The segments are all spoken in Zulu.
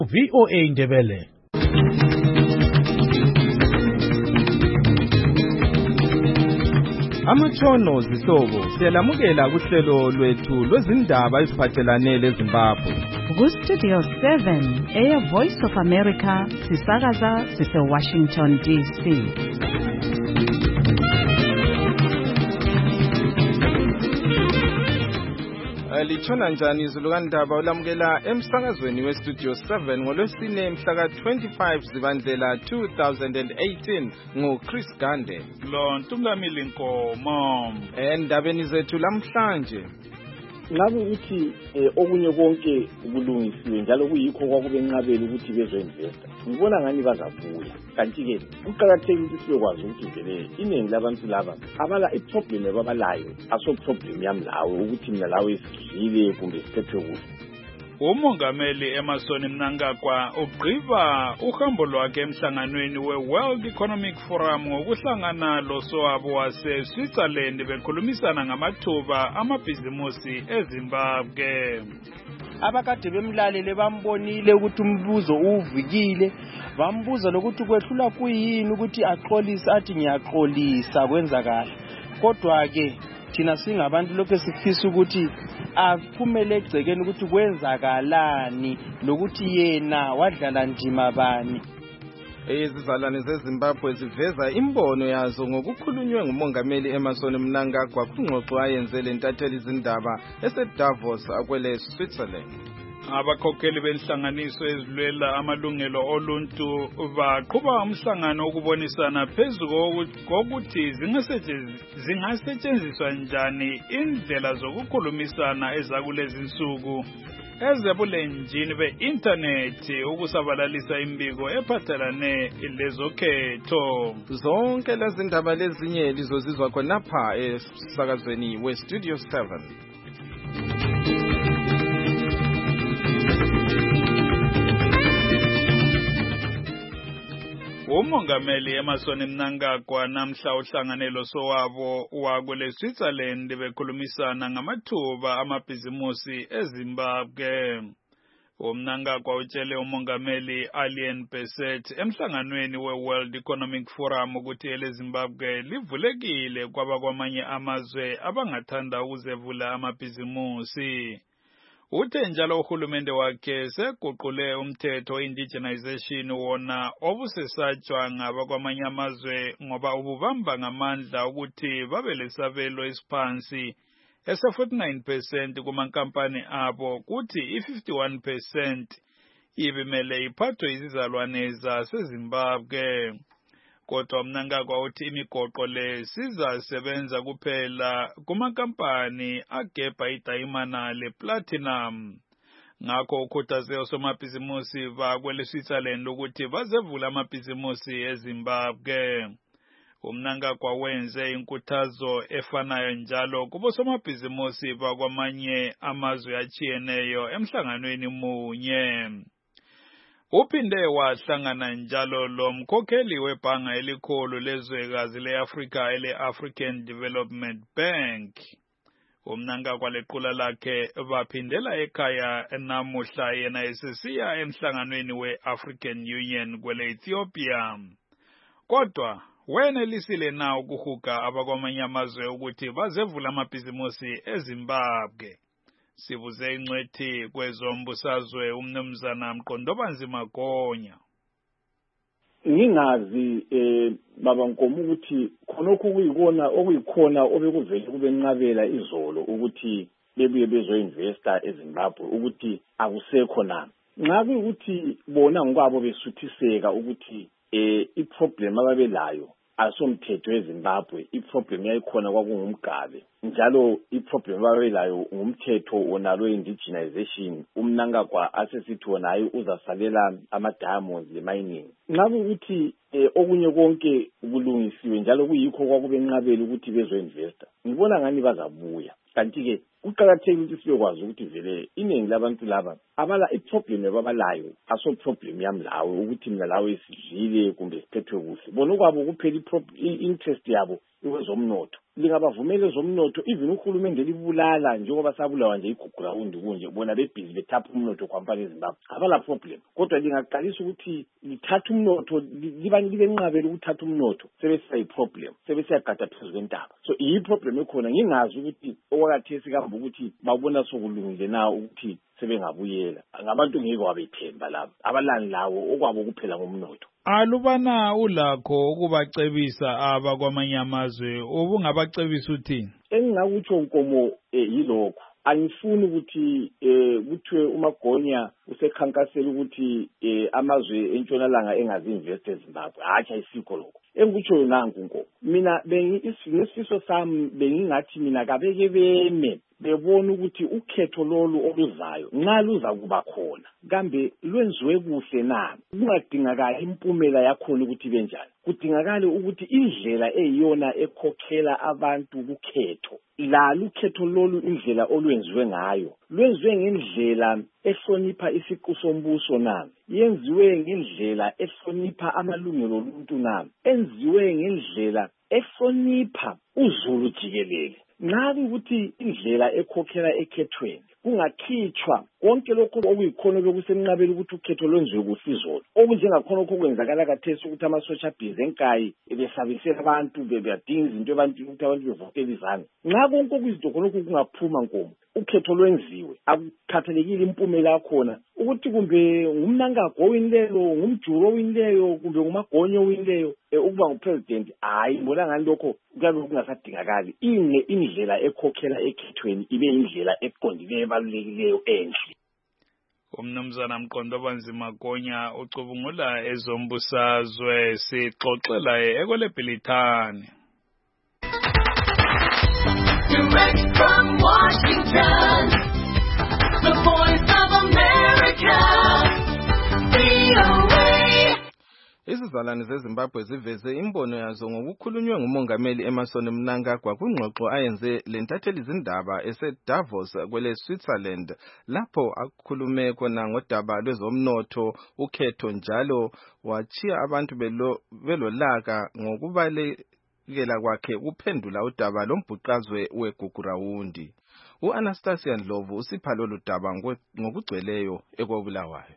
VOA Ndebele. Amatshono zihlobo siyalamukela kuhlelo lwethu lwezindaba eziphathelane leZimbabwe. Ku-Studio 7 Air Voice of America sisakaza sise-Washington DC. Litshona njani izulu kandaba ulamukela emsakazweni we-Studio 7 ngolwesine mhla ka-25 Zibandlela 2018 nguChris Gande. Lo Ntumlamile Nkomo. Endabeni zethu lamhlanje ngabe ukuthi okunye konke kulungisiwe njalo kuyikho kwakubenqabela ukuthi bezoinvesta. Ngibona ngani bazabuya. Kanti ke kuqakathekile ukuthi siyokwazi ukuthi vele iningi labantu laba abala iproblem abalayo aso problem yami lawe ukuthi mina lawe sidlile kumbe siphethwe kuhle. Umongameli Emmerson Mnangagwa ugqiba uhambo lwakhe emhlanganweni we-World Economic Forum ngokuhlangana losowabo wase-Switzerland bekhulumisana ngamathuba amabhizimusi eZimbabwe. Abakade bemlalele bambonile ukuthi umbuzo uvukile, bambuza lokuthi kwehlula kuyini ukuthi axolisa athi ngiyaxolisa kwenza kahle. Kodwa ke thina singabantu lokho sifisa ukuthi aphumele egcekeni ukuthi kwenzakalani lokuthi yena wadlala ndima bani. Izizalwane zeZimbabwe ziveza imbono yazo ngokukhulunywe ngumongameli Emmerson Mnangagwa kungxoxo ayenze lentatheli izindaba eseDavos akwele Switzerland. Abakhokheli benhlanganiso ezilwela amalungelo oluntu baqhuba umhlangano wokubonisana phezulu kokuthi zingasetshenziswa njani indlela zokukhulumisana ezakulezi insuku ezebulenjini be-internet ukusabalalisa imbiko ephathelane lezokhetho. Zonke lezi ndaba lezinye lizozizwa khonapha esakazweni we-Studio 7. Umongameli Emmerson Mnangagwa namhla uhlanganelo sowabo wakwele Switzerland bekhulumisana ngamathuba amabhizimusi eZimbabwe. Mnangagwa utshele umongameli Alien Besset emhlanganweni we-World Economic Forum ukuthi eleZimbabwe livulekile kwabakwamanye amazwe abangathanda ukuzevula amabhizimusi. Uthe njalo uhulumende wakhe seguqule umthetho indigenization wona obusesatshwa ngabakwamanye amazwe ngoba ububamba ngamandla ukuthi babe lesabelo esiphansi ese-49% kumankampani abo kuthi i-51% ibimele iphathwe izizalwane zaseZimbabwe. Kodwa Mnangagwa uthi imigoqo le sizasebenza kuphela kumankampani agebha idayimana le-platinum. Ngakho ukhuthaze osomabhizimusi bakwele Switzerland ukuthi bazevula amabhizimusi eZimbabwe. Mnangagwa wenze inkuthazo efanayo njalo kubosomabhizimusi bakwamanye amazwe achiyeneyo emhlanganweni munye. Uphinde wahlangana njalo lo mkhokheli webhanga elikhulu lezwekazi le-Afrika ele-African Development Bank. Mnangagwa lequla lakhe baphindela ekhaya namuhla yena esesiya emhlanganweni we-African Union kwele-Ethiopia. Kodwa wenelisile na ukuhuga abakwamanye amazwe ukuthi bazevula amabhizimusi eZimbabwe. Sibuze ingcwethi kwezombusazwe umnumzana Mqondobanzima Gonya. Ngingazi baba Nkomo ukuthi khonokho okuyikhona obekuvele kubenqabela izolo ukuthi bebuye bezoinvesta eZimbabwe ukuthi akusekho na. Nxa kuyikuthi bona ngokwabo besuthiseka ukuthi iproblem ababelayo asomthetho eZimbabwe, iproblem yayikhona kwakungumgabe njalo iproblem ababelayo ngumthetho onalo indigenization. Umnangagwa asesithi wona hayi uzasalela ama-diamonds le-mining. Nxa kuyikuthi okunye konke kulungisiwe njalo kuyikho kwakubenqabela ukuthi bezoinvesta. Ngibona ngani bazabuya. Kanti ke kuqakathekile ukuthi siyokwazi ukuthi vele iningi labantu laba abala iproblem abalayo aso problem yami lawe ukuthi mina lawe sidlile kumbe siphethwe kuhle. Bona kwabo kuphela i-interest yabo wezomnotho lingabavumela ezomnotho even uhulumende libulala njengoba sabulawa nje igugrawundi kunje bona bebhizi bethapha umnotho kwampani eZimbabwe abala problem kodwa lingaqalisa ukuthi lithatha umnotho libenqabela ukuthatha umnotho sebesiya problem sebesiyagada phezu kwentaba so iyi problem ekhona ngingazi ukuthi okwakathesi kambe ukuthi babona sokulungile na ukuthi sebengabuyela ngabantu ngeke wabethemba labo abalani lawo okwabo kuphela ngomnotho alubana ulakho ukubacebisa aba kwamanye amazwe ubungabacebisa uthini engingakutsho Nkomo yilokho angifuni ukuthi kuthiwe uMagonya usekhankasela ukuthi amazwe entshonalanga engazi-invest eZimbabwe hayi ayisikho lokho engikutsho nanku Nkomo mina ngesifiso sami bengingathi mina kabeke beme bebona ukuthi ukhetho lolu oluzayo nxa luza kuba khona kambe lwenziwe kuhle na kungadingakala impumela yakhona ukuthi benjani kudingakala ukuthi indlela eyiyona ekhokhela abantu kukhetho ukhetho lolu indlela olwenziwe ngayo lwenziwe ngendlela ehlonipha isiqu sombuso na yenziwe ngendlela ehlonipha amalungelo oluntu na enziwe ngendlela ehlonipha uzulu jikelele nxa ukuthi indlela ekhokhela ekhethweni kungakhitshwa konke lokho okuyikhona bekusenqabela ukuthi ukhetho lwenziwe kuhle izolo okunjengakhona lokho kwenzakala kathesi ukuthi amasotsha bhizi enkayi besabisela abantu bebadinga izinto ukuthi abantu bevotele izandla nxa konke okuyizinto khonokho kungaphuma Nkomo ukhetho lwenziwe akukhathalekile impumela yakhona ukuthi kumbe ngumNangagwa owinileyo ngumJulu owinileyo kumbe nguMagonya owinileyo ukuba ngupresident hayi mbona ngani lokho kuyabe kungasadingakali indlela ekhokhela ekhethweni ibe indlela eqondileyo ebalulekileyo enhle umnumzana Mqondo Magonya ucubungula ezombusazwe sixoxela ekolebhilithani Direct from Washington, the Voice of America, VOA. Izizalwane zeZimbabwe ziveze imbono yazo ngokukhulunywe ngumongameli Emmerson Mnangagwa kwingxoxo ayenze lentatheli izindaba eseDavos kwele Switzerland lapho akhulume khona ngodaba lwezomnotho ukhetho njalo wachiya abantu belolaka ngokubalekela kwakhe kuphendula udaba lombhuqazwe weGugurawundi. U-Anastasia Ndlovu usipha lolu daba ngokugcweleyo ekobulawayo.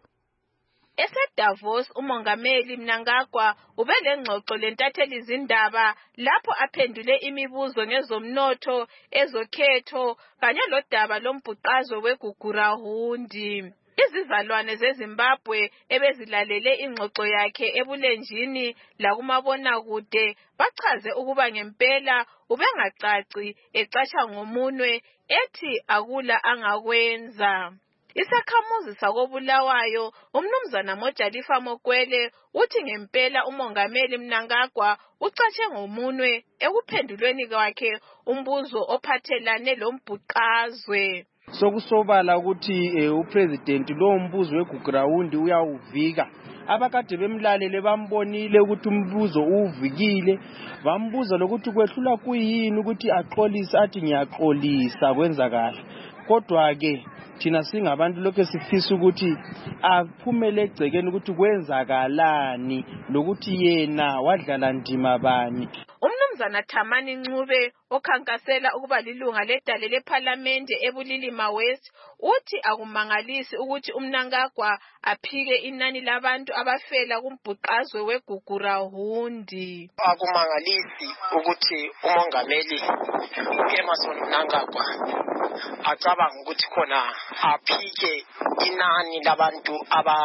EseDavos umongameli Mnangagwa ubelengxoxo lentatheli izindaba lapho aphendule imibuzo ngezomnotho ezokhetho kanye lodaba lombhuqazwe weGugurawundi. Izizalwane zeZimbabwe ebezilalele ingxoxo yakhe ebulenjini lakumabonakude bachaze ukuba ngempela ubengacaci ecatsha ngomunwe ethi akula angakwenza. Isakhamuzi sakobulawayo umnumzana Mojalifa Mokwele uthi ngempela umongameli Mnangagwa ucatshe ngomunwe ekuphendulweni kwakhe umbuzo ophathelane lombhuqazwe. Sokusobala ukuthi upresident lo mbuzo weGugurawundi uyawuvika abakade bemlalele bambonile ukuthi umbuzo uvikile bambuza lokuthi kwehlula kuyini ukuthi axolise athi ngiyaxolisa kwenza kahle kodwa ke thina singabantu lokho sifisa ukuthi aphumele egcekeni ukuthi kwenzakalani lokuthi yena wadlala ndima bani. Umnumzana Thamani Ncube okhankasela ukuba lilunga ledale leParlamente eBulilima West uthi akumangalisi ukuthi uMnangagwa aphike inani labantu abafela kumbhuqazwe weGugurawundi. Akumangalisi ukuthi umongameli Emmerson Mnangagwa acabanga ukuthi khona aphike inani labantu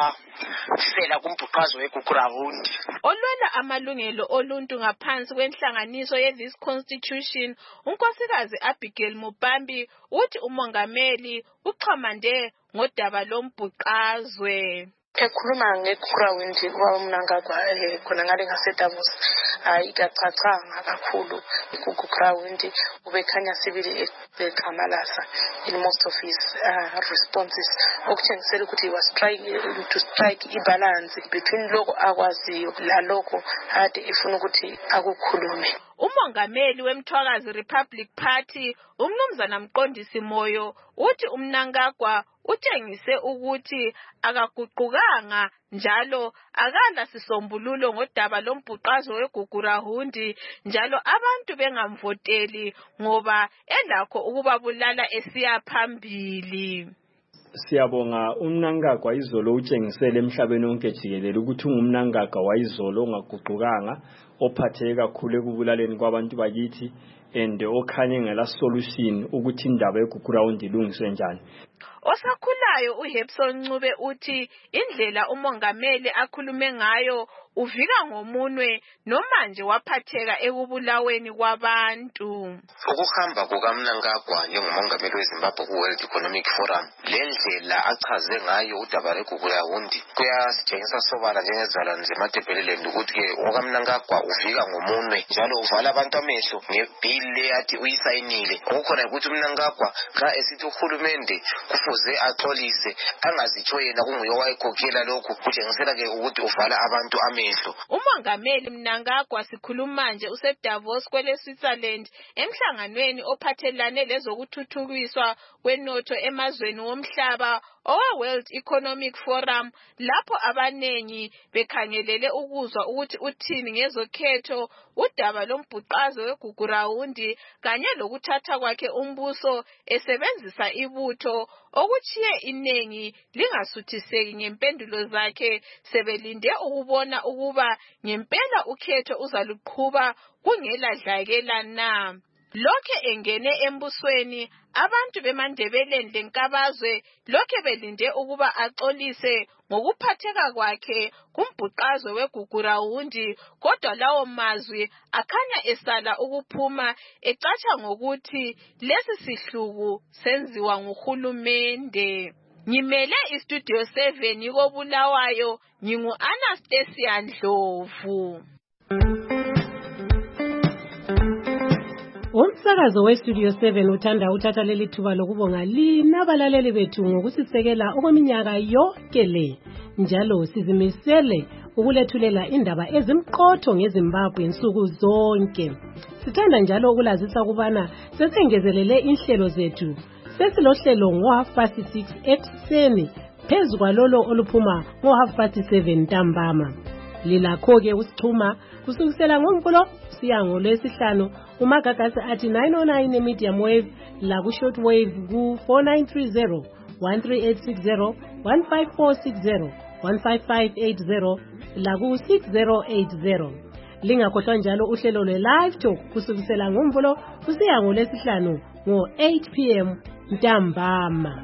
abafela kumbhuqazwe weGugurawundi. Olwela amalungelo oluntu ngaphansi kwenhlanganiso ye-This Constitution unkosikazi Abigail Mupambi uthi umongameli uxhamande ngodaba lombhuqazwe. Ekhuluma ngeGugurawundi Mnangagwa khona ngale ngaseDavos ayikacacanga kakhulu uGugurawundi ubekhanya sibili eqhamalasa in most of his responses okutshengisela ukuthi he was trying to strike ibalance between lokho akwaziyo lalokho ade efuna ukuthi akukhulume. Umongameli weMthwakazi Republic Party umnumzana Mqondisi Moyo uthi uMnangagwa utshengise ukuthi akaguqukanga njalo akala sisombululo ngodaba lombhuqazo weGugurahundi njalo abantu bengamvoteli ngoba elakho ukubabulala esiya phambili. Siyabonga uMnangagwa izolo utshengisele emhlabeni wonke jikelele ukuthi ungumNangagwa wayizolo ongaguqukanga ophatheke kakhulu ekubulaleni kwabantu bakithi and okhanye ngela solution ukuthi indaba yeGugurahundi ilungiswe njani. Osakhulayo uHebson Ncube uthi indlela umongameli akhulume ngayo uvika ngomunwe noma nje waphatheka ekubulaweni kwabantu. Ukuhamba kukaMnangagwa njengomongameli weZimbabwe ku-World Economic Forum lendlela achaze ngayo udaba lweGugurahundi kuyasitshengisa sobala njengezizalwane zeMatabeleland ukuthi okaMnangagwa uvika ngomunwe njalo uvala abantu amehlo ngebhili athi uyisayinile. Okukhona ukuthi uMnangagwa xa esithi uhulumende kufuze axolise angazitsho yena kunguye owayekhokhela lokhu kutshengisela-ke ukuthi uvala abantu amehlo. Umongameli Mnangagwa sikhuluma nje useDavos kweleSwitzerland emhlanganweni ophathelane lezokuthuthukiswa kwenotho emazweni womhlaba owe-World Economic Forum lapho abanengi bekhangelele ukuzwa ukuthi uthini ngezokhetho, udaba lombhuqazo weGugurahundi kanye lokuthatha kwakhe umbuso esebenzisa ibutho okuchiye inengi lingasuthiseki ngempendulo zakhe sebelinde ukubona ukuba ngempela ukhetho uzaluqhuba kungela dlakela na. Lokhe engene embusweni abantu beMandebeleni lenkabazwe lokhe belinde ukuba axolise ngokuphatheka kwakhe kumbhuqazo weGugurahundi kodwa lawo mazwi akhanya esala ukuphuma ecatsha ngokuthi lesi sihluku senziwa nguhulumende. Ngimele iStudio 7 yikoBulawayo ngingu-Anastasia Ndlovu. Umsakazo weStudio 7 uthanda uthatha leli thuba lokubonga lina abalaleli bethu ngokusisekela okweminyaka yonke le. Njalo sizimisele ukulethulela indaba ezimqotho ngeZimbabwe insuku zonke. Sithanda njalo ukulazisa ukubana sesengezelele inhlelo zethu. Sesilohlelo ngo-6:30 ekuseni phezu kwalolo oluphuma ngo-7:30 ntambama. Lilakho-ke usixhuma kusukisela ngoMvulo siya ngoLwesihlanu umagagasi athi 909 emedium wave la ku-short wave ku-4930 13860 15460 15580 la ku-6080. Lingakhohlwa njalo uhlelo lwe-live talk kusukisela ngoMvulo kusiya ngoLwesihlanu ngo-8 p.m. ntambama.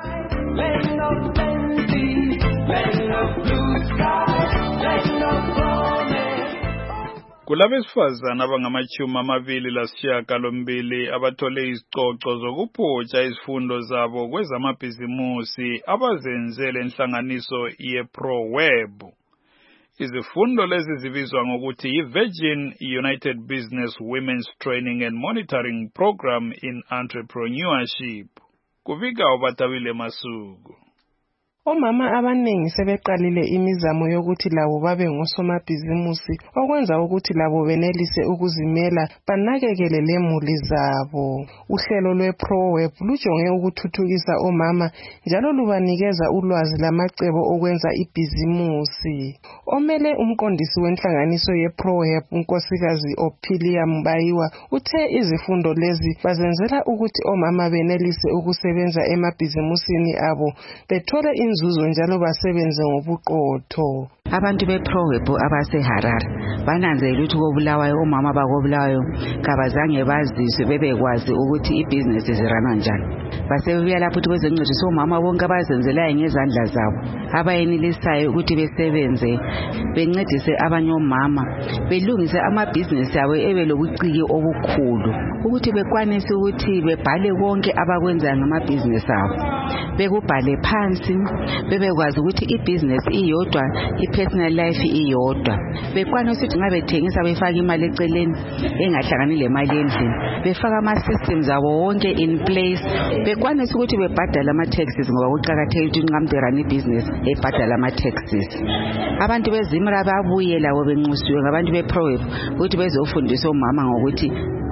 Kulabesifazana abangama-28 abathole izicoco zokuphutsha izifundo zabo kwezamabhizimusi abazenzele inhlanganiso ye-ProWeb. Izifundo lezi zibizwa ngokuthi yi-Virgin United Business Women's Training and Monitoring Program in Entrepreneurship. Kuvika uBatabile Masuku. Omama abanengi sebeqalile imizamo yokuthi labo babe ngosomabhizimusi okwenza ukuthi labo benelise ukuzimela banakekele lemuli zabo. Uhlelo lwe-ProWeb lujonge ukuthuthukisa omama njalo lubanikeza ulwazi lamacebo okwenza ibhizimusi. Omele umqondisi wenhlanganiso ye-ProWeb unkosikazi Ophelia Mbayiwa uthe izifundo lezi bazenzela ukuthi omama benelise ukusebenza emabhizimusini abo bethole inzuzo njalo basebenze ngobuqotho. Abantu beProWeb abaseHarare bananzelela ukuthi koBulawayo omama bakoBulawayo kabazange bazizwe bebekwazi ukuthi ibhizinesi zirana njani. Basebebuya lapho ukuthi bezoncedisa omama bonke abazenzelayo ngezandla zabo abayenelisayo ukuthi besebenze bencedise abanye omama belungise amabhizinesi abo ebelobuciki obukhulu ukuthi bekwanise ukuthi bebhale konke abakwenzayo ngamabhizinesi abo bekubhale phansi bebekwazi ukuthi ibhizinesi iyodwa personal life iyodwa bekwanisa ukuthi ngabe bethengisa befaka imali eceleni engahlangani lemali endlini befaka ama systems abo wonke in place bekwanisa ukuthi bebhadala ama taxes ngoba kuqhakathekile ukuthi nqamterana ibusiness ebhadala ama taxes. Abantu beZimra babuye labo benxusiwe ngabantu beProWeb ukuthi bezofundisa omama ngokuthi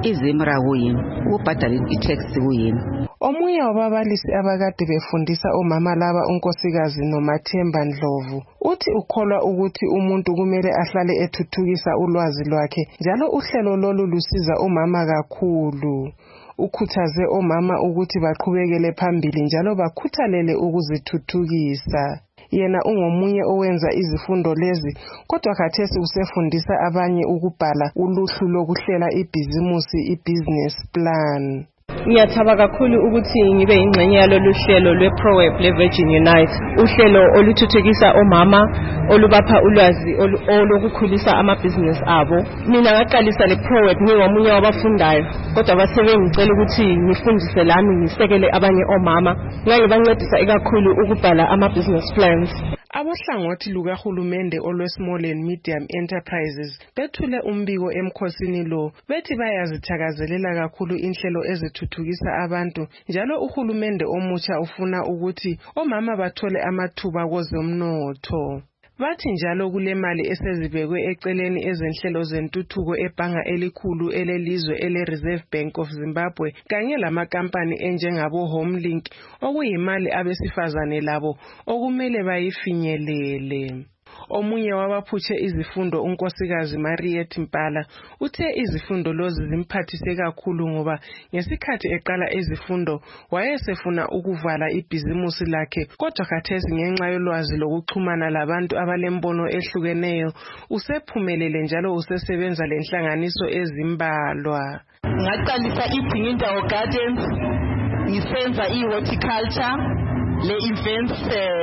izimra kuyini, ukubhadala i-tax kuyini. Omunye wababalisi abakade befundisa omama laba unkosikazi Nomathemba Ndlovu uthi ukholwa ukuthi umuntu kumele ahlale ethuthukisa ulwazi lwakhe njalo uhlelo lolu lusiza omama kakhulu. Ukhuthaze omama ukuthi baqhubekele phambili njalo bakhuthalele ukuzithuthukisa. Yena ungomunye owenza izifundo lezi kodwa khathesi usefundisa abanye ukubhala uluhlu lokuhlela ibhizimusi i-business plan. Ngiyathaba kakhulu ukuthi ngibe ingxenye yalolu hlelo lwe-ProWeb le-Virgin Unite, uhlelo oluthuthukisa omama olubapha ulwazi olokukhulisa amabhizinisi abo. Mina ngaqalisa le-ProWeb ngingomunye wabafundayo, kodwa basebengicela ukuthi ngifundise lami ngisekele abanye omama. Ngangibancedisa ikakhulu ukubhala ama-business plans. Abohlangothi lukahulumende olwe-Small and Medium Enterprises bethule umbiko emkhosini lo bethi bayazithakazelela kakhulu inhlelo ezithuthukisa abantu njalo uhulumende omutsha ufuna ukuthi omama bathole amathuba kwezomnotho. Bathi njalo kule mali esezibekwe eceleni ezenhlelo zentuthuko ebhanga elikhulu elelizwe ele-Reserve Bank of Zimbabwe kanye lamakampani enjengabo Homelink okuyimali abesifazane labo okumele bayifinyelele. Omunye wabaphutshe izifundo unkosikazi Mariet Mpala uthe izifundo lozi zimphathise kakhulu ngoba ngesikhathi eqala izifundo wayesefuna ukuvala ibhizimusi lakhe kodwa khathesi ngenxa yolwazi lokuxhumana labantu abalembono ehlukeneyo usephumelele njalo usesebenza lenhlanganiso ezimbalwa. Ngaqalisa iBhingindawo Gardens ngisenza i-horticulture le-events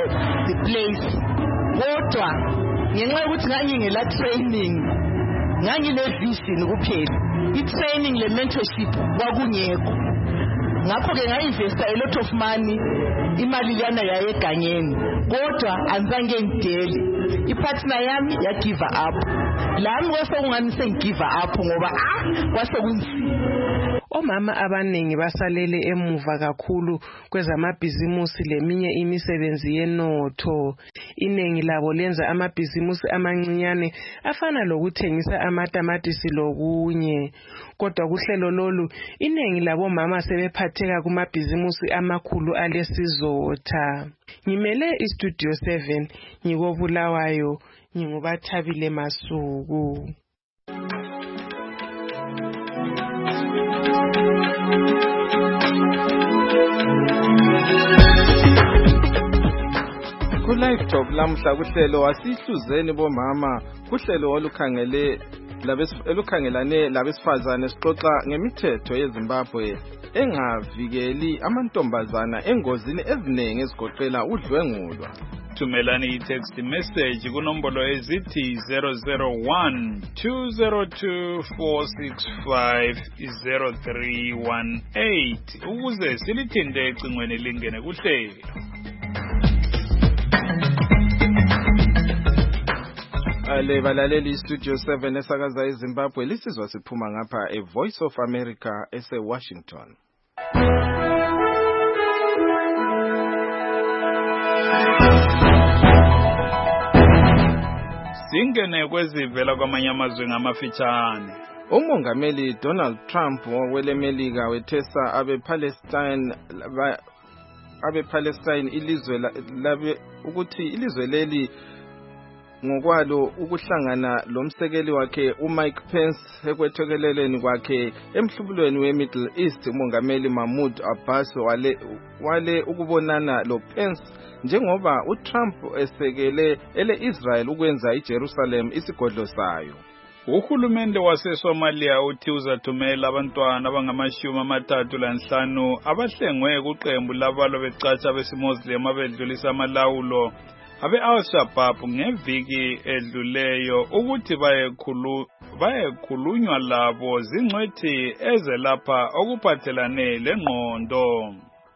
place kodwa ngenxa yokuthi ngangingela training ngangile vision kuphela i-training le-mentorship kwakungekho ngakho ke nga-investa a lot of money imali liyana yayegangeni kodwa anzange ngidele ipartner yami yagive up lami kwasokungani sengigive up ngoba kwasekunzima. Omama abaningi basalele emuva kakhulu kwezamabhizimusi leminye imisebenzi yenotho. Inengi labo lenza amabhizimusi amancinyane afana lokuthengisa amatamatisi lokunye. Kodwa kuhlelo lolu inengi labo mama sebephatheka kumabhizimusi amakhulu alesizotha. Ngimele iStudio 7 ngikobulawayo ngingubathabile Masuku. Ku-Live Talk lamhla kuhlelo asihluzeni bomama kuhlelo olukhangelane labesifazane sixoxa ngemithetho yeZimbabwe engavikeli amantombazana engozini eziningi ezigoqela udlwengulwa. Thumelani i-text message kunombolo ezithi 001-202-465-0318 ukuze silithinte ecingweni lingene kuhlelo. Balaleli Studio 7 esakaza eZimbabwe lisizwa siphuma ngapha eVoice of America ese-Washington. Singene kwezivela kwamanye amazwe ngamafitshane. Umongameli Donald Trump welemelika wethesa abe-Palestine ilizwe ukuthi ilizwe leli ngokwalo ukuhlangana lomsekeli wakhe uMike Pence ekwethekeleleni kwakhe emhlubulweni weMiddle East. Umongameli Mahmoud Abbas wale ukubonana loPence njengoba uTrump esekele ele-Israel ukwenza iJerusalem isigodlo sayo. Uhulumende waseSomalia uthi uzathumela abantwana abangama-35 abahlengwe kuqembu labalwa becatsha besimoslim abedlulisa amalawulo abe-Al-Shabaab ngeviki edluleyo ukuthi bayekhulunywa labo zingcwethi ezelapha okuphathelane lengqondo.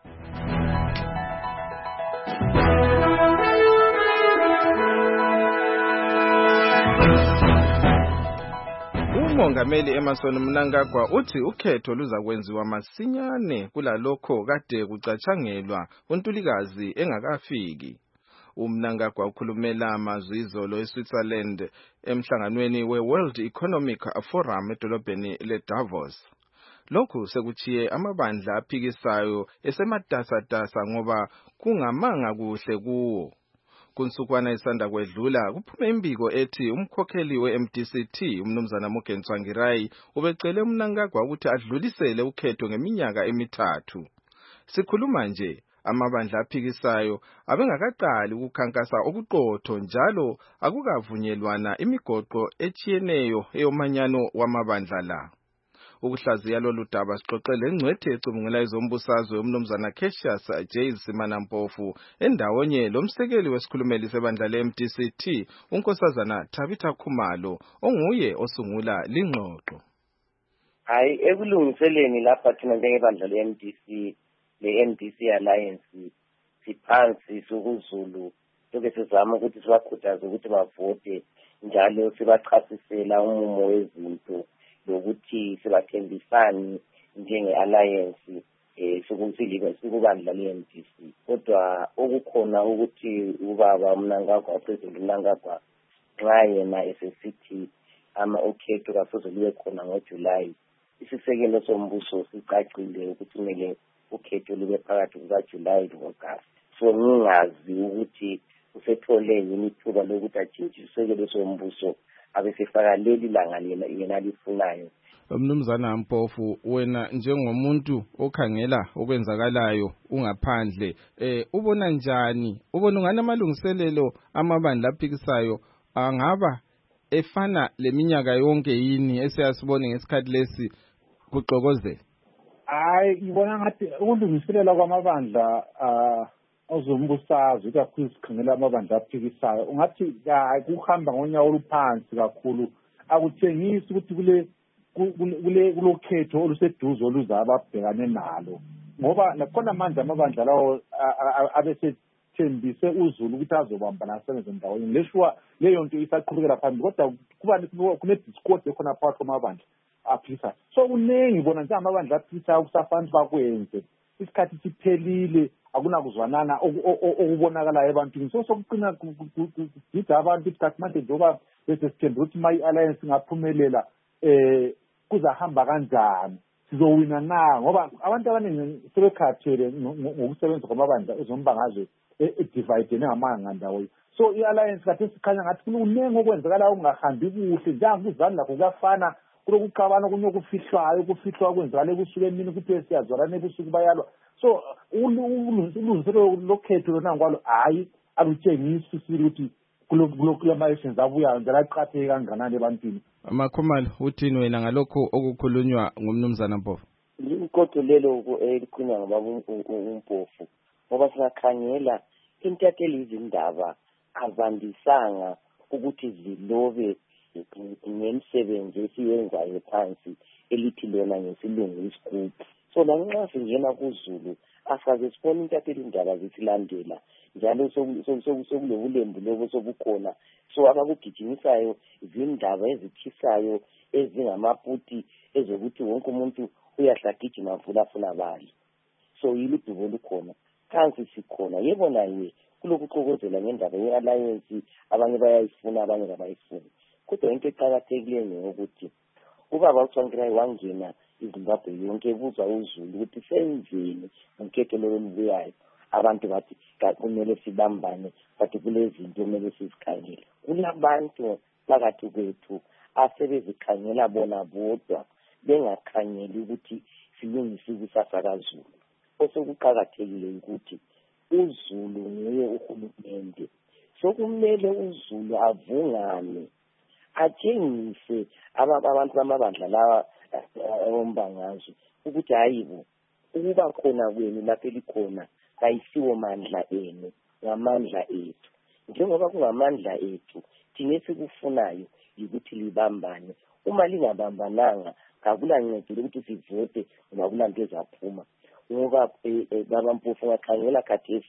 Umongameli Emmerson Mnangagwa uthi ukhetho luzakwenziwa masinyane kulalokho kade kucatshangelwa uNtulikazi engakafiki. Mnangagwa ukhulumela amazwi izolo eSwitzerland emhlanganweni we-World Economic Forum edolobheni leDavos. Lokhu sekuchiye amabandla aphikisayo esematasatasa ngoba kungamanga kuhle kuwo. Kunsukwana isanda kwedlula kuphume imbiko ethi umkhokheli we-MDC-T umnumzana Morgan Tsvangirai ubecele uMnangagwa ukuthi adlulisele ukhetho ngeminyaka emithathu. Sikhuluma nje amabandla aphikisayo abengakaqali ukukhankasa okuqotho njalo akukavunyelwana imigoqo echiyeneyo eyomanyano wamabandla la. Ukuhlaziya lolu daba sixoxele ingcwethe ecubungula ezombusazwe umnumzana Cassius J. Simanampofu endawonye lomsekeli wesikhulumeli sebandla le-MDC-T unkosazana Tabitha Khumalo onguye osungula lingxoxo. Hayi ekulungiseleni lapha thina njengebandla le-MDC Alliance siphansi sokuzulu soke sizama ukuthi sibakhuthaze ukuthi bavote njalo sibachasisela umumo wezinto lokuthi sibathembisani njenge-alliance sikubandla le-MDC. Kodwa okukhona ukuthi ubaba Mnangagwa, President Mnangagwa, nxa yena esesithi ukhetho kasoze libe khona ngoJulayi, isisekelo sombuso sicacile ukuthi kumele ukhetho libe phakathi kukaJulayi lo-August. So ngingazi ukuthi usethole yini ithuba lokuthi atshintshe isisekelo sombuso abesefaka leli langa yena lifunayo. Mnumzana Mpofu, wena njengomuntu okhangela okwenzakalayo ungaphandle, ubona njani? Ubona ungana amalungiselelo amabandla aphikisayo angaba efana leminyaka yonke yini esiyasibone ngesikhathi lesi kuxokozela? Hayi, ngibona ngathi ukulungiselela kwamabandla ozombusazwe ikakhulu sikhangela amabandla aphikisayo ungathi kuhamba ngonyawo oluphansi kakhulu. Akutshengisi ukuthi kulokhetho oluseduze oluzaba abhekane nalo, ngoba nakhona manje amabandla lawo abesethembise uzulu ukuthi azobambana asebenze ndawonye. Leshuwa leyo nto isaqhubekela phambili, kodwa kuba kune-discord ekhona phakathi kwamabandla aphikisayo. So kunengi bona nje amabandla aphikisayo kusafanele bakwenze. Isikhathi siphelile, akunakuzwanana okubonakalayo ebantwini. So sokuqina kugida abantu isikhathi manje njengoba bese sithembe ukuthi i-alliance ingaphumelela kuzahamba kanjani, sizowina na, ngoba abantu abaningi sebekhathele ngokusebenza kwamabandla ezombangazwe edivide nengamanga ndawonye. So i-alliance kade sikhanya ngathi kunengi okwenzakala okungahambi kuhle, njengakuzani lakho kuyafana kulokuxabana okunye okufihlwa kwenzakala ebusuku emini kuthi siyazwalana ebusuku bayalwa. So ulungiselelo lokhetho lona ngwalo hayi alutshengisi ukuthi kulama-elections abuyayo njalo aqatheke kanganani ebantwini. Makhumalo, uthini wena ngalokho okukhulunywa ngumnumzana Mpofu? Iqoqo lelo elikhulunywa ngobaba uMpofu, ngoba singakhangela intatheli izindaba azandisanga ukuthi zilobe ngemisebenzi esiyenzayo phansi elithi lona ngesilungu isigubhu. So lanxa singena kuzulu asaze sibone intatheli indaba zisilandela njalo sokulobulembu lobo sobukhona. So abakugijimisayo izindaba ezithisayo ezingamaputi ezokuthi wonke umuntu uyahlagijima afuna bali. So yilidubo lukhona phansi sikhona. Yebo naye kulokuxokozela ngendaba ye-alliance, abanye bayayifuna abanye kabayifuni. Kodwa into eqakathekileyo ngokuthi ubaba uTsvangirai wangena iZimbabwe yonke ebuza uzulu ukuthi senzeni ngokhetho lokubuyayo. Abantu bathi kumele sibambane, bathi kulezinto kumele sizikhangele. Kunabantu phakathi kwethu asebezikhangela bona bodwa bengakhangeli ukuthi silungise ikusasa kaZulu. Osokuqakathekile ukuthi uZulu nguye uhulumende. Sokumele uZulu avungane atshengise abantu bamabandla lawa ombangazwe ukuthi hayibo ukuba khona kwenu lapho elikhona kayisiwo mandla enu, ngamandla ethu. Njengoba kungamandla ethu, thina esikufunayo ukuthi libambane. Uma lingabambananga akulancedo ukuthi sivote ngoba kulanto ezaphuma. Ngoba baba Mpofu ngakhangela khathesi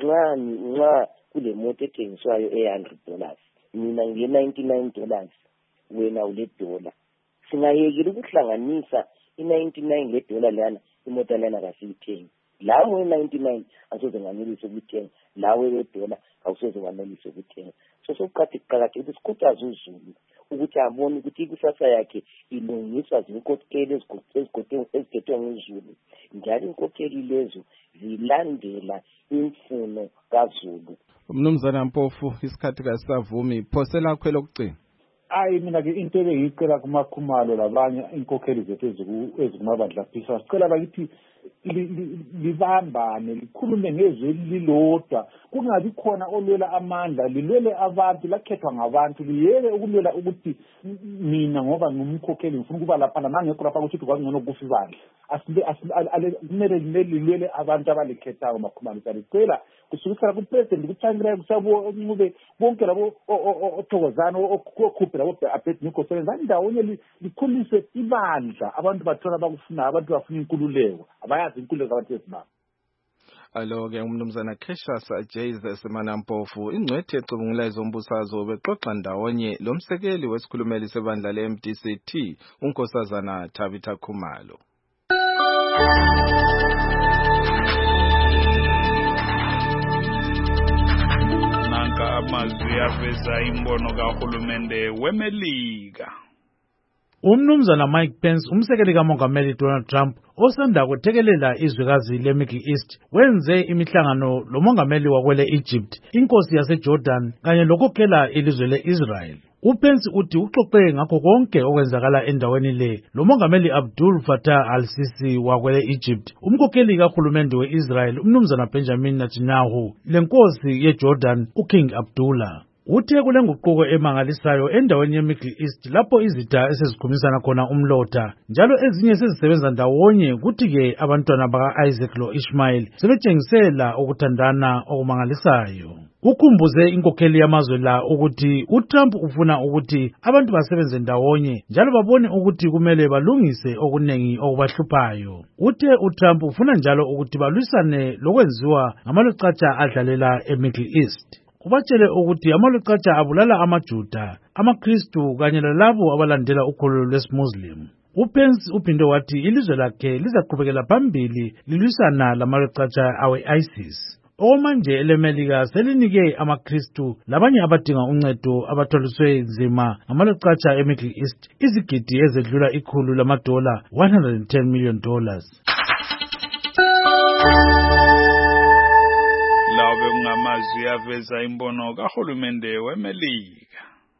nxa kule moto ethengiswayo $100, mina ngiye $99, wena ule $1. Singayekela ukuhlanganisa i-99 le $1 lana, imoto lana kasiyithengi. lawo we-99 asoze nganelise ukuthenga, lawo we-dollar awusoze wanelise ukuthenga. So sokuqakathekile ukuthi sikhuthaze uZulu ukuthi abone ukuthi ikusasa yakhe ilungiswa zinkokheli ezigethwe nguZulu, njalo inkokheli lezo zilandela imfuno kaZulu. Mnumzana Mpofu, isikhathi kasavumi, phosela kwelo kucina. Hayi mina ke into ebengicela kumakhumalo labanye inkokheli zethu ezikumabandla phisa sicela bakithi libambane likhulume ngezwe lilodwa, kungabi khona olwela amandla, lilwele abantu, lakhethwa ngabantu, liyeke ukulwela ukuthi mina ngoba ngumkhokheli ngifuna ukuba lapha namangekho lapha ukuthi kwangcono kufa ibandla. Kumele lilwele abantu abalikhethayo makhumalo. Sicela kusukela kupresident kuThangirayo kusabo Ncube bonke labo othokozana okhuphe labo Abednego sebenza ndawonye likhulise ibandla, abantu bathola bakufuna, abantu bafuna inkululeko, abayazi inkululeko abantu ezimbabwe. Alo-ke umnumzana Keshasa Jays Semana Mpofu, ingcwethi ecubungula ezombusazwe bexoxa ndawonye lo msekeli wesikhulumeli sebandla le-MDC-T uNkosazana Tabitha Khumalo. Amazwi aveza imbono kahulumende weMelika. Umnumzana Mike Pence, umsekeli kaMongameli Donald Trump, osanda kuthekelela izwekazi leMiddle East, wenze imihlangano lomongameli wakwele Egypt, inkosi yaseJordan kanye lokhokhela ilizwe leIsrael. UPence uthi uxoxe ngakho konke okwenzakala endaweni le lomongameli Abdul Fattah al-Sisi wakwele Egypt, umkhokheli kahulumende weIsrael umnumzana Benjamin Netanyahu, lenkosi yeJordan uKing Abdullah. Uthe kulenguquko emangalisayo endaweni yeMiddle East lapho izitha esezikhumisana khona umlotha, njalo ezinye sezisebenza ndawonye, kuthi-ke abantwana baka-Isaac lo-Ishmael sebetshengisela ukuthandana okumangalisayo. Ukhumbuze inkokheli yamazwe la ukuthi uTrump ufuna ukuthi abantu basebenze ndawonye njalo babone ukuthi kumele balungise okunengi okubahluphayo. Uthe uTrump ufuna njalo ukuthi balwisane lokwenziwa ngamalucatsha adlalela eMiddle East. Ubatshele ukuthi amalucatsha abulala amaJuda, amaKristu kanye lalabo abalandela ukholo lwesiMuslim. UPence uphinde wathi ilizwe lakhe lizaqhubekela phambili lilwisana lamalucatsha awe-ISIS. Okwamanje eleMelika selinike amaKristu labanye abadinga uncedo abatholiswe nzima ngamalucatsha eMiddle East izigidi ezedlula $100 $110 million. Lawe ngamazwi aveza imbono kahulumende weMelika.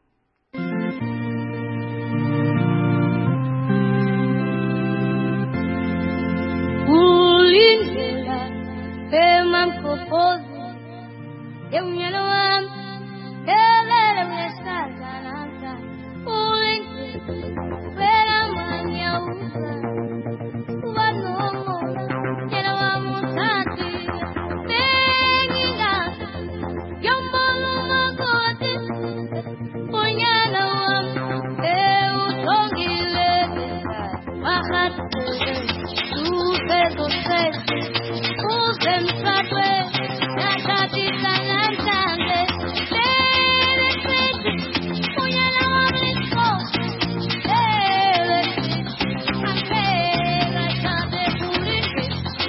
Ulindlela emamkofozi emnyelo wami elele uyashaza nanta ulindlela phela manya ubanomo nyelo wami uthathi benginga yombolo makoti unyalo wami utongile wakati upezo sesi usemfatwe nakati kanantande lele kweti unyala wamiko lele ampela chande kulinde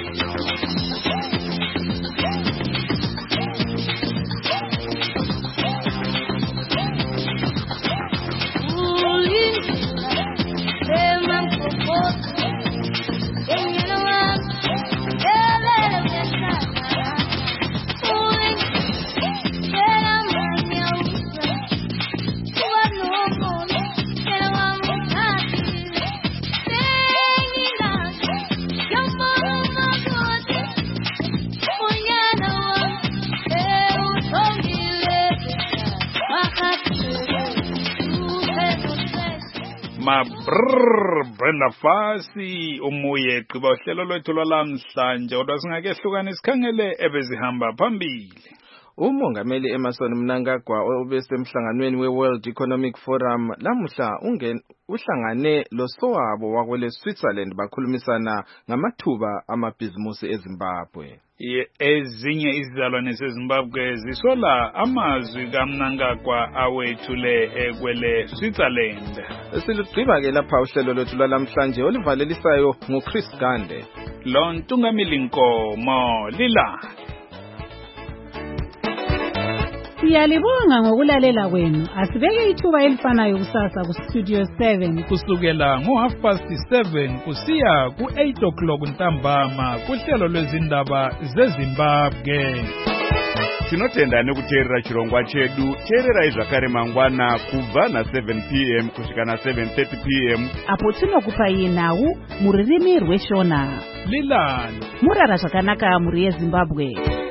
ulindila emamkofozi enyelo wami elele uyashaza ulindlela manya ubanomo nyelo wami uthathile bengingazi yombolo makoti unyalo wami utongile wakati upezo Brenda Fasi umuye qiba uhlelo lwethu lwalamhlanje odwa singakehluka isikhangele ebezihamba phambili. Umongameli Emmerson Mnangagwa obesemhlanganweni weWorld Economic Forum lamuhla uhlangane losowabo wakwele Switzerland bakhulumisana ngamathuba amabhizimusi eZimbabwe. Ezinye izizalwane zeZimbabwe zisola amazwi kaMnangagwa awethule ekwele Switzerland. Siligqiba ke lapha uhlelo lwethu lwalamhlanje olivalelisayo nguChris Gande. lo ntungamili Nkomo Lila. Siyalibonga ngokulalela kwenu. Asibeke ithuba elifanayo kusasa ku-Studio 7 kusukela ngo7:30 kusiya ku8 ntambama kuhlelo lwezindaba zeZimbabwe. Tinotenda nekuteerera chirongwa chedu. Teererai zvakare mangwana kubva na7 p.m. kusvika na7:30 p.m. apo tinokupai nhau muririmi rweshona. Lilani murara zvakanaka muri yeZimbabwe.